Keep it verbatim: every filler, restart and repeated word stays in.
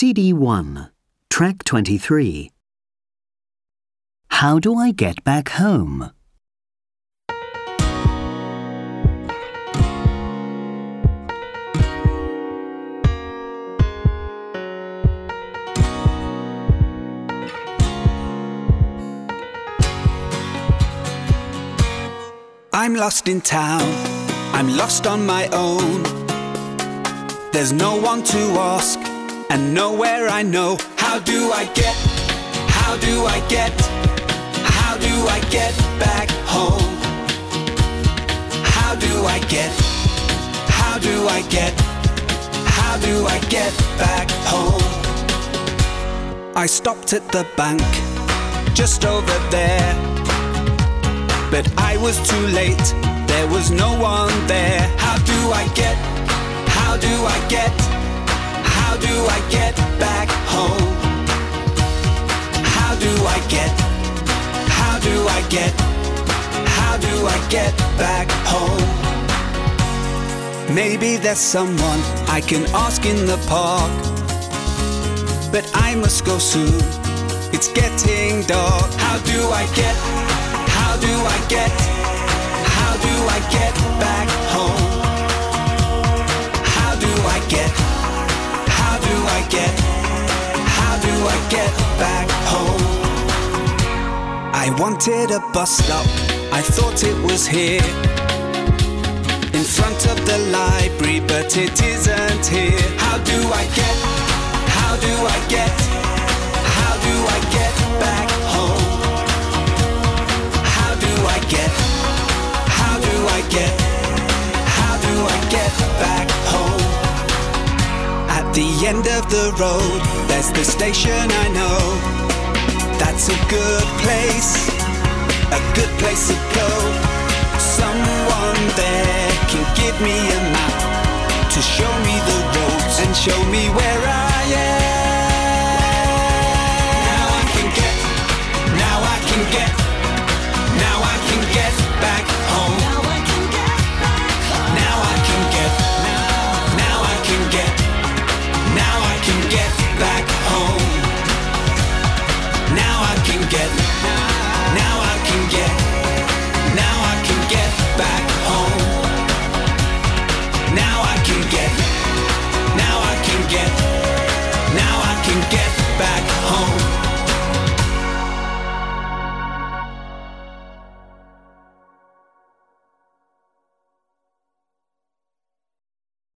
C D one, Track twenty-three. How do I get back home? I'm lost in town, I'm lost on my own. There's no one to ask, and nowhere I know. How do I get, how do I get, how do I get back home? How do I get, how do I get, how do I get back home? I stopped at the bank, just over there, but I was too late, there was no one there. How do I get, how do I get, how do I get back home? How do I get, how do I get, how do I get back home? Maybe there's someone I can ask in the park, but I must go soon, it's getting dark. How do I get, how do I get, how do I get back home? How do I get, how do I get, how do I get back home? I wanted a bus stop, I thought it was here, in front of the library, but it isn't here. How do I get, how do I get, how do I get back home? How do I get, how do I get, how do I get back home? At the end of the road, there's the station I know. That's a good place, a good place to go. Someone there can give me a map to show me the roads and show me where I am.